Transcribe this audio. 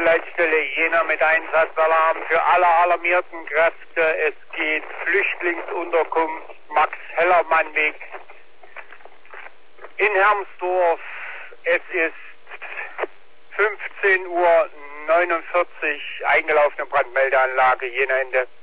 Leitstelle Jena mit Einsatzalarm für alle alarmierten Kräfte. Es geht Flüchtlingsunterkunft Max-Hellermann-Weg in Hermsdorf. Es ist 15:49 Uhr, eingelaufene Brandmeldeanlage Jena Ende.